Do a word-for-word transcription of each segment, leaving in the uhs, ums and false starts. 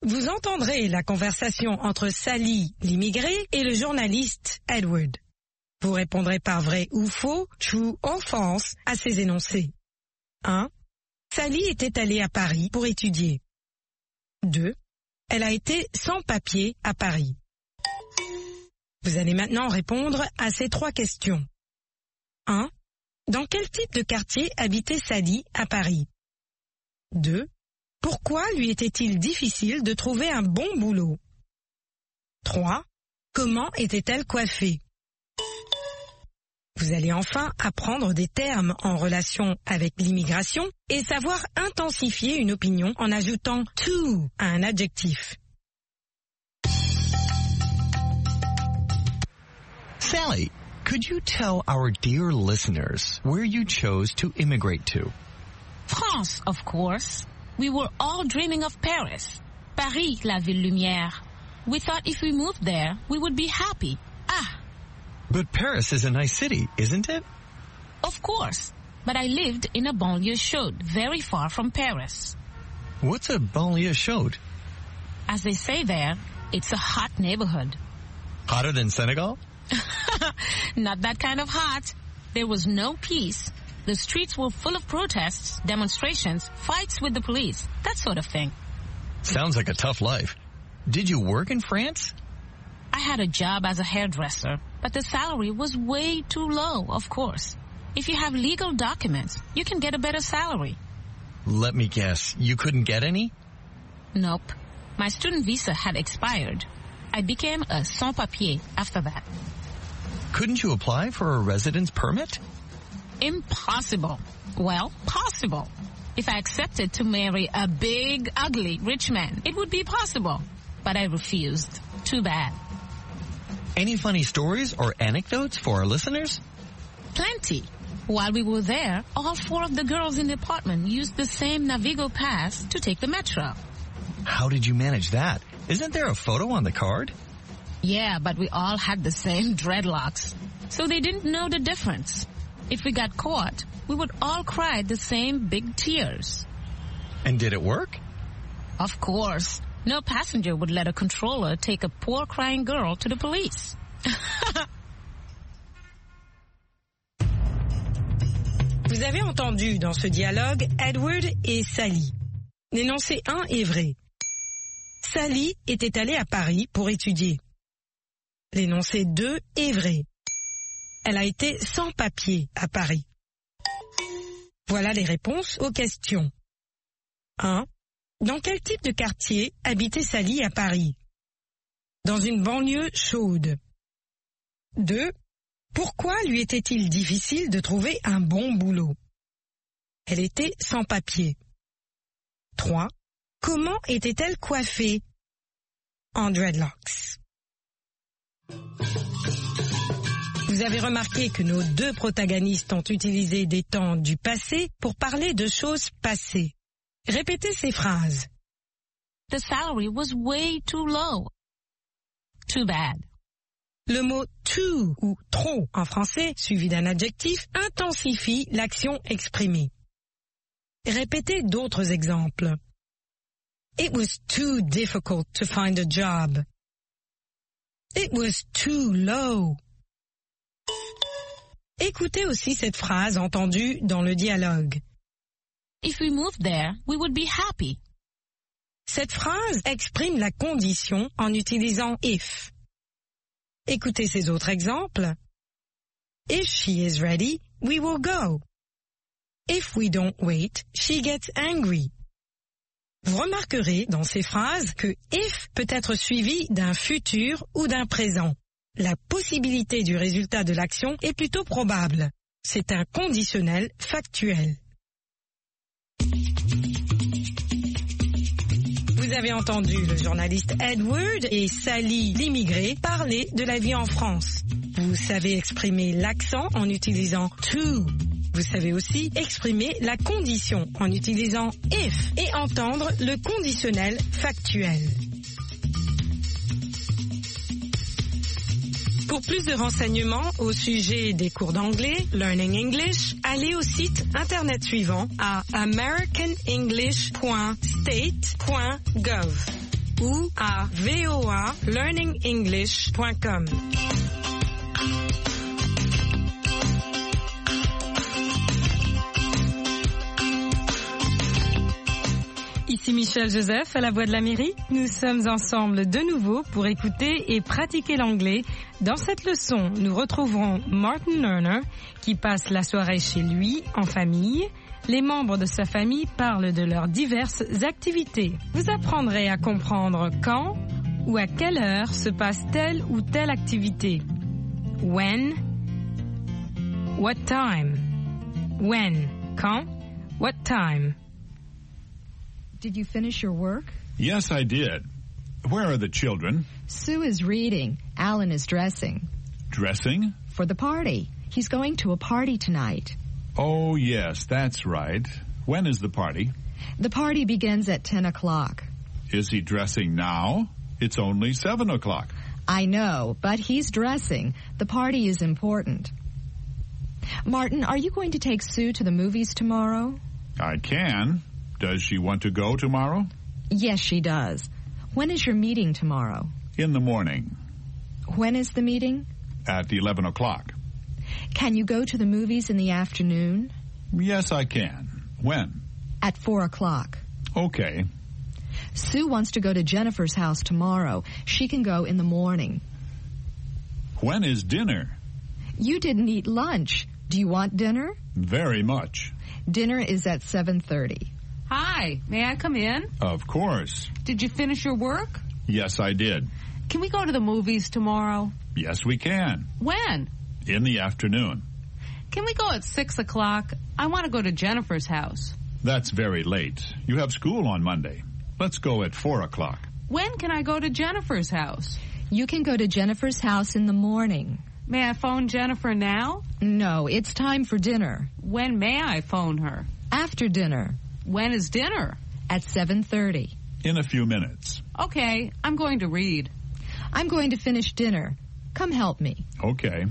Vous entendrez la conversation entre Sally, l'immigré, et le journaliste Edward. Vous répondrez par vrai ou faux, true ou false, à ces énoncés. un. Sally était allée à Paris pour étudier. deux. Elle a été sans papier à Paris. Vous allez maintenant répondre à ces trois questions. un. Dans quel type de quartier habitait Sally à Paris? deux. Pourquoi lui était-il difficile de trouver un bon boulot? trois. Comment était-elle coiffée? Vous allez enfin apprendre des termes en relation avec l'immigration et savoir intensifier une opinion en ajoutant to à un adjectif. Sally, could you tell our dear listeners where you chose to immigrate to? France, of course. We were all dreaming of Paris. Paris, la ville lumière. We thought if we moved there, we would be happy. Ah! But Paris is a nice city, isn't it? Of course. But I lived in a banlieue chaude, very far from Paris. What's a banlieue chaude? As they say there, it's a hot neighborhood. Hotter than Senegal? Not that kind of hot. There was no peace. The streets were full of protests, demonstrations, fights with the police, that sort of thing. Sounds like a tough life. Did you work in France? I had a job as a hairdresser, but the salary was way too low, of course. If you have legal documents, you can get a better salary. Let me guess, you couldn't get any? Nope. My student visa had expired. I became a sans-papier after that. Couldn't you apply for a residence permit? Impossible. Well, possible. If I accepted to marry a big, ugly, rich man, it would be possible. But I refused. Too bad. Any funny stories or anecdotes for our listeners? Plenty. While we were there, all four of the girls in the apartment used the same Navigo pass to take the metro. How did you manage that? Isn't there a photo on the card? Yeah, but we all had the same dreadlocks. So they didn't know the difference. If we got caught, we would all cry the same big tears. And did it work? Of course. No passenger would let a controller take a poor crying girl to the police. Vous avez entendu dans ce dialogue Edward et Sally. L'énoncé un est vrai. Sally était allée à Paris pour étudier. L'énoncé deux est vrai. Elle a été sans papier à Paris. Voilà les réponses aux questions. un. Dans quel type de quartier habitait Sally à Paris? Dans une banlieue chaude. deux. Pourquoi lui était-il difficile de trouver un bon boulot? Elle était sans papier. trois. Comment était-elle coiffée? En dreadlocks. Vous avez remarqué que nos deux protagonistes ont utilisé des temps du passé pour parler de choses passées. Répétez ces phrases. The salary was way too low. Too bad. Le mot too ou trop en français, suivi d'un adjectif, intensifie l'action exprimée. Répétez d'autres exemples. It was too difficult to find a job. It was too low. Écoutez aussi cette phrase entendue dans le dialogue. If we moved there, we would be happy. Cette phrase exprime la condition en utilisant if. Écoutez ces autres exemples. If she is ready, we will go. If we don't wait, she gets angry. Vous remarquerez dans ces phrases que if peut être suivi d'un futur ou d'un présent. La possibilité du résultat de l'action est plutôt probable. C'est un conditionnel factuel. Vous avez entendu le journaliste Edward et Sally, l'immigré, parler de la vie en France. Vous savez exprimer l'accent en utilisant to. Vous savez aussi exprimer la condition en utilisant if et entendre le conditionnel factuel. Pour plus de renseignements au sujet des cours d'anglais, Learning English, allez au site internet suivant à american english point state point gov. ou à v o a learning english point com. Ici Michel Joseph à la Voix de l'Amérique. Nous sommes ensemble de nouveau pour écouter et pratiquer l'anglais. Dans cette leçon, nous retrouverons Martin Lerner qui passe la soirée chez lui en famille. Les membres de sa famille parlent de leurs diverses activités. Vous apprendrez à comprendre quand ou à quelle heure se passe telle ou telle activité. When, what time. When, quand, what time. Did you finish your work? Yes, I did. Where are the children? Sue is reading. Alan is dressing. Dressing? For the party. He's going to a party tonight. Oh, yes, that's right. When is the party? The party begins at ten o'clock. Is he dressing now? It's only seven o'clock. I know, but he's dressing. The party is important. Martin, are you going to take Sue to the movies tomorrow? I can. Does she want to go tomorrow? Yes, she does. When is your meeting tomorrow? In the morning. When is the meeting? At eleven o'clock. Can you go to the movies in the afternoon? Yes, I can. When? At four o'clock. Okay. Sue wants to go to Jennifer's house tomorrow. She can go in the morning. When is dinner? You didn't eat lunch. Do you want dinner? Very much. Dinner is at seven thirty. Hi, may I come in? Of course. Did you finish your work? Yes, I did. Can we go to the movies tomorrow? Yes, we can. When? In the afternoon. Can we go at six o'clock? I want to go to Jennifer's house. That's very late. You have school on Monday. Let's go at four o'clock. When can I go to Jennifer's house? You can go to Jennifer's house in the morning. May I phone Jennifer now? No, it's time for dinner. When may I phone her? After dinner. When is dinner? At seven thirty. In a few minutes. Okay, I'm going to read. I'm going to finish dinner. Come help me. Okay.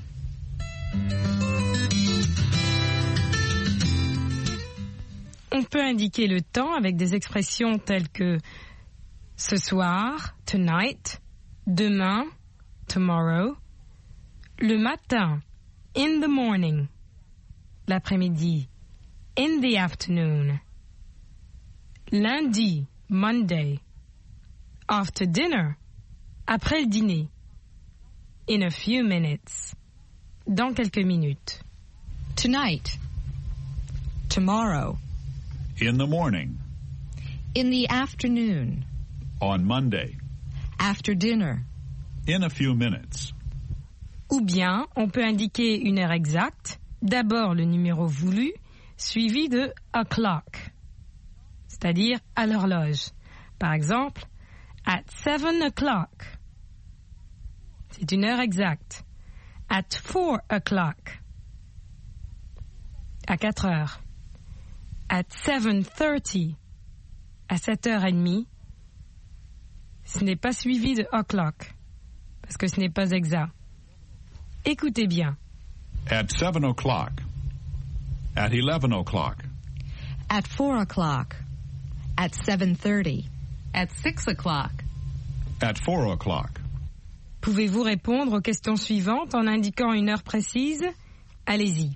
On peut indiquer le temps avec des expressions telles que ce soir, tonight, demain, tomorrow, le matin, in the morning, l'après-midi, in the afternoon, lundi, Monday, after dinner, après le dîner, in a few minutes, dans quelques minutes, tonight, tomorrow, In the morning. in the afternoon, On Monday. after dinner. In a few minutes. ou bien on peut indiquer une heure exacte, d'abord le numéro voulu, suivi de o'clock, c'est-à-dire à l'horloge. Par exemple, at seven o'clock. C'est une heure exacte. At four o'clock. À quatre heures. At seven thirty. À sept heures trente. Ce n'est pas suivi de o'clock, parce que ce n'est pas exact. Écoutez bien. At seven o'clock. At eleven o'clock. At four o'clock. At seven thirty. At six o'clock. At four o'clock. Pouvez-vous répondre aux questions suivantes en indiquant une heure précise? Allez-y.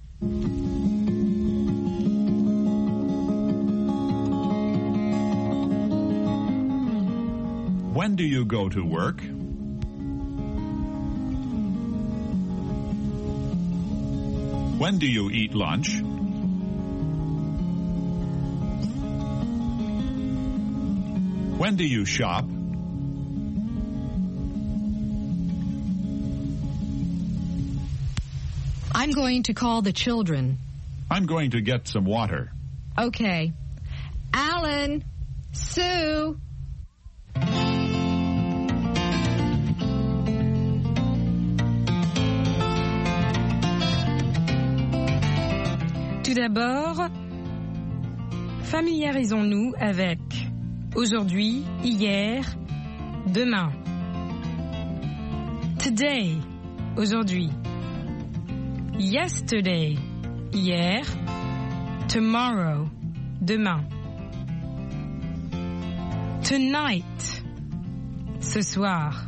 When do you go to work? When do you eat lunch? When do you shop? I'm going to call the children. I'm going to get some water. Okay. Alan, Sue. Tout d'abord, familiarisons-nous avec aujourd'hui, hier, demain. Today, aujourd'hui. Yesterday, hier. Tomorrow, demain. Tonight, Ce soir.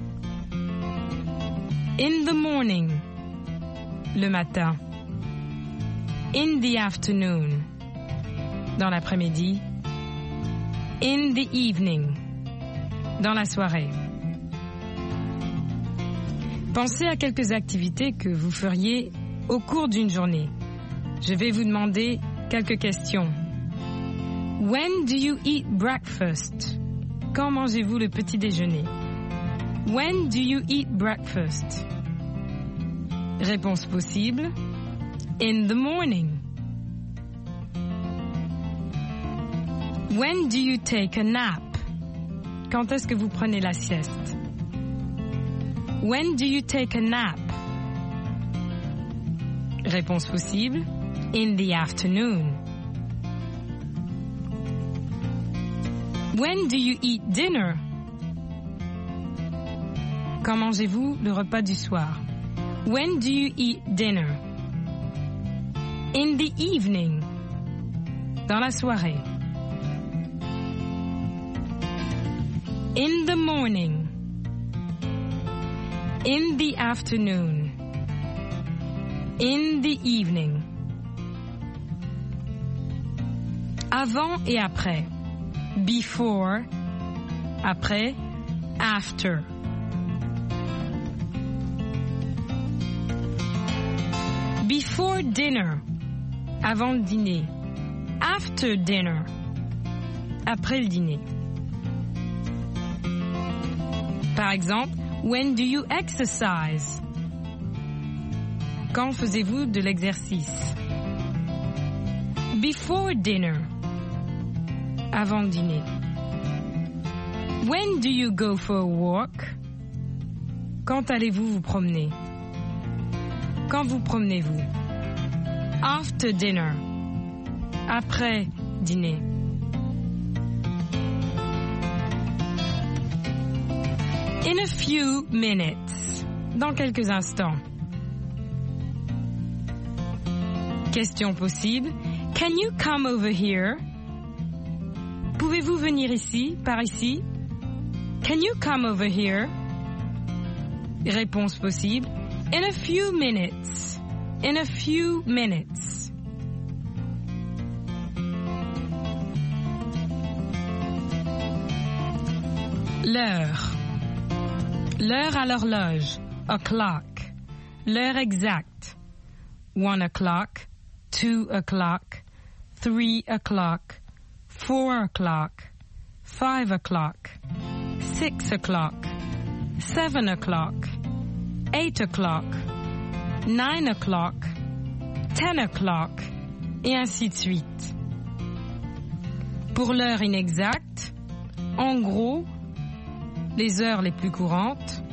In the morning. Le matin. In the afternoon. Dans l'après-midi. In the evening. Dans la soirée. Pensez à quelques activités que vous feriez au cours d'une journée. Je vais vous demander quelques questions. When do you eat breakfast? Quand mangez-vous le petit déjeuner? When do you eat breakfast? Réponse possible. In the morning. When do you take a nap? Quand est-ce que vous prenez la sieste? When do you take a nap? Réponse possible. In the afternoon. When do you eat dinner? Quand mangez-vous le repas du soir? When do you eat dinner? In the evening. Dans la soirée. In the morning. In the afternoon. In the evening. Avant et après. Before. Après. After. Before dinner. Avant le dîner. After dinner. Après le dîner. Par exemple, when do you exercise? Quand faisiez-vous de l'exercice? Before dinner. Avant le dîner. When do you go for a walk? Quand allez-vous vous promener? Quand vous promenez-vous? After dinner. Après dîner. In a few minutes. Dans quelques instants. Question possible. Can you come over here? Pouvez-vous venir ici, par ici? Can you come over here? Réponse possible. In a few minutes. In a few minutes. L'heure. L'heure à l'horloge. O'clock. L'heure exacte. One o'clock. Two o'clock. Three o'clock. Four o'clock. Five o'clock. Six o'clock. Seven o'clock. Eight o'clock. Nine o'clock. Ten o'clock. Et ainsi de suite. Pour l'heure inexacte, en gros, les heures les plus courantes.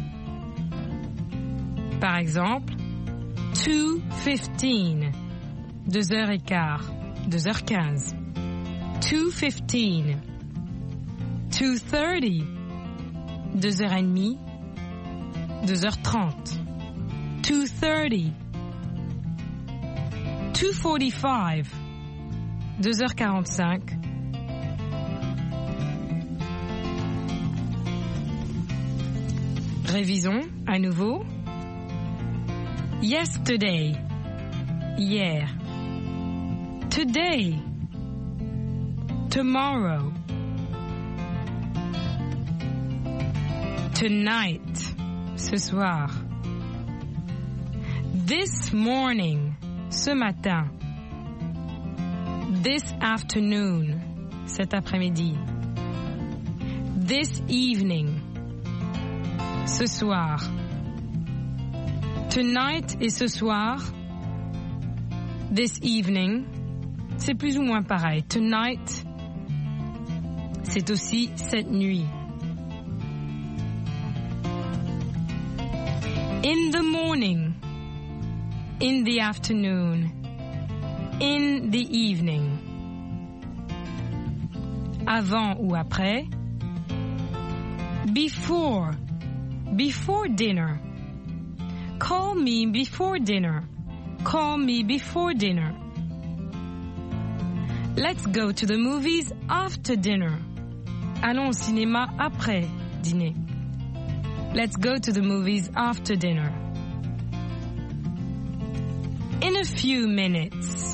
Par exemple, two fifteen, deux heures et quart, deux heures quinze. two fifteen, two thirty, deux heures et demie, deux heures trente. two thirty, two forty-five, deux heures quarante-cinq. Révisons à nouveau. Yesterday, hier. Today, tomorrow. Tonight, ce soir. This morning, ce matin. This afternoon, cet après-midi. This evening, ce soir. Tonight et ce soir. This evening, c'est plus ou moins pareil. Tonight, c'est aussi cette nuit. In the morning, in the afternoon, in the evening. Avant ou après. Before, before dinner. Call me before dinner. Call me before dinner. Let's go to the movies after dinner. Allons au cinéma après dîner. Let's go to the movies after dinner. In a few minutes.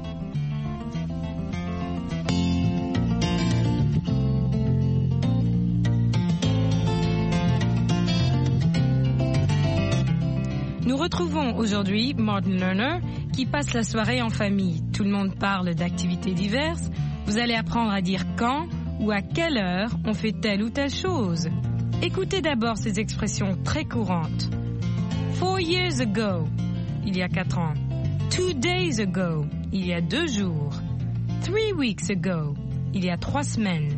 Nous retrouvons aujourd'hui Martin Lerner qui passe la soirée en famille. Tout le monde parle d'activités diverses. Vous allez apprendre à dire quand ou à quelle heure on fait telle ou telle chose. Écoutez d'abord ces expressions très courantes. Four years ago, il y a quatre ans. Two days ago, il y a deux jours. Three weeks ago, il y a trois semaines.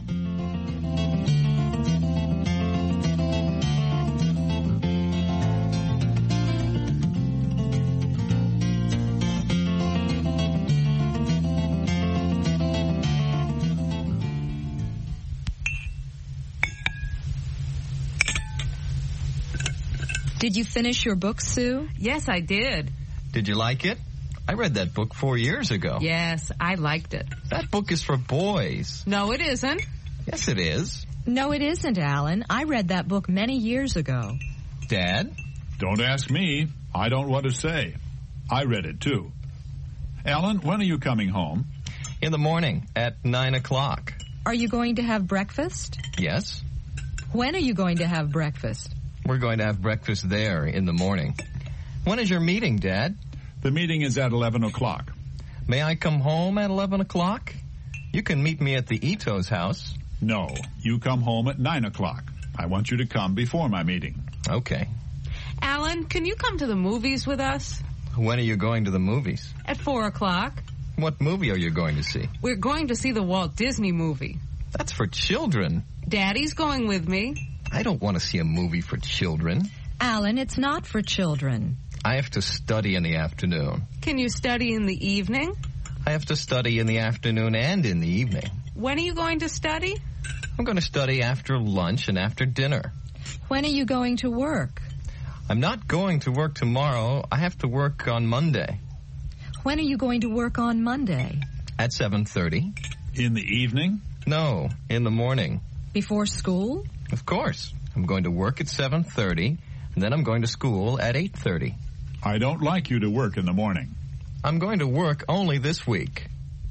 Did you finish your book, Sue? Yes, I did. Did you like it? I read that book four years ago. Yes, I liked it. That book is for boys. No, it isn't. Yes, it is. No, it isn't, Alan. I read that book many years ago. Dad? Don't ask me. I don't want to say. I read it too. Alan, when are you coming home? In the morning at nine o'clock. Are you going to have breakfast? Yes. When are you going to have breakfast? We're going to have breakfast there in the morning. When is your meeting, Dad? The meeting is at eleven o'clock. May I come home at eleven o'clock? You can meet me at the Ito's house. No, you come home at nine o'clock. I want you to come before my meeting. Okay. Alan, can you come to the movies with us? When are you going to the movies? At four o'clock. What movie are you going to see? We're going to see the Walt Disney movie. That's for children. Daddy's going with me. I don't want to see a movie for children. Alan, it's not for children. I have to study in the afternoon. Can you study in the evening? I have to study in the afternoon and in the evening. When are you going to study? I'm going to study after lunch and after dinner. When are you going to work? I'm not going to work tomorrow. I have to work on Monday. When are you going to work on Monday? At seven thirty. In the evening? No, in the morning. Before school? Of course. I'm going to work at seven thirty, and then I'm going to school at eight thirty. I don't like you to work in the morning. I'm going to work only this week.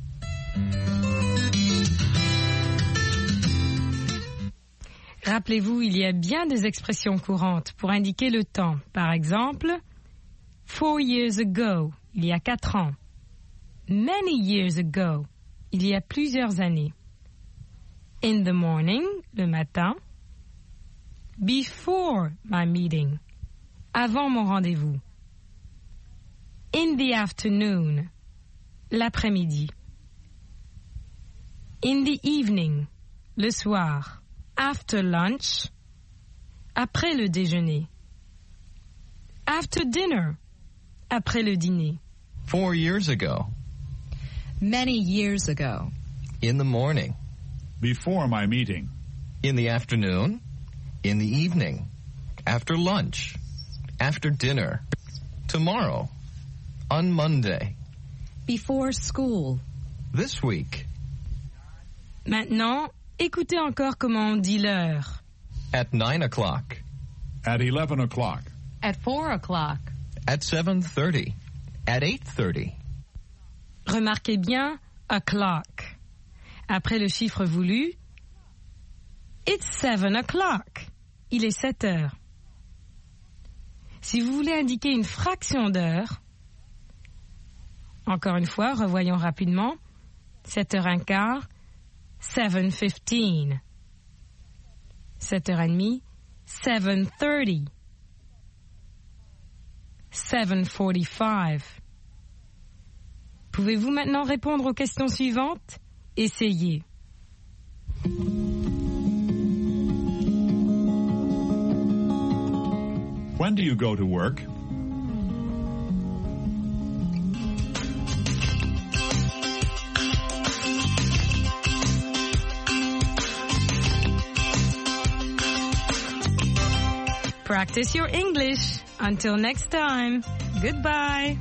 Rappelez-vous, il y a bien des expressions courantes pour indiquer le temps. Par exemple, four years ago, il y a quatre ans. Many years ago, il y a plusieurs années. In the morning, le matin. Before my meeting, avant mon rendez-vous. In the afternoon, l'après-midi. In the evening, le soir. After lunch, après le déjeuner. After dinner, après le dîner. Four years ago. Many years ago. In the morning. Before my meeting. In the afternoon. In the evening. After lunch. After dinner. Tomorrow. On Monday. Before school. This week. Maintenant, écoutez encore comment on dit l'heure. At nine o'clock. At eleven o'clock. At four o'clock. At seven thirty. At eight thirty. Remarquez bien o'clock. Après le chiffre voulu, it's seven o'clock. Il est sept heures. Si vous voulez indiquer une fraction d'heure, encore une fois, revoyons rapidement, sept heures quinze, seven fifteen. sept heures trente, seven thirty. seven forty-five. Pouvez-vous maintenant répondre aux questions suivantes? Essayez. When do you go to work? Practice your English. Until next time. Goodbye.